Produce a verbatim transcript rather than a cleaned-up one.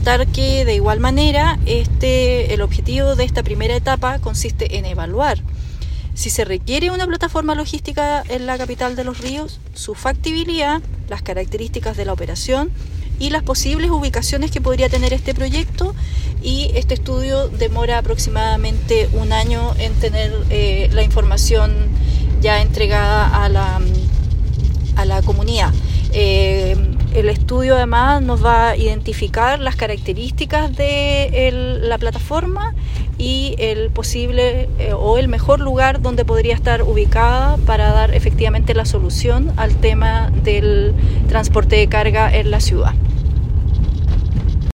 comentar que de igual manera este, el objetivo de esta primera etapa consiste en evaluar si se requiere una plataforma logística en la capital de Los Ríos, su factibilidad, las características de la operación y las posibles ubicaciones que podría tener este proyecto, y este estudio demora aproximadamente un año en tener eh, la información ya entregada a la, a la comunidad. Eh, el estudio además nos va a identificar las características de el, la plataforma y el posible eh, o el mejor lugar donde podría estar ubicada para dar efectivamente la solución al tema del transporte de carga en la ciudad.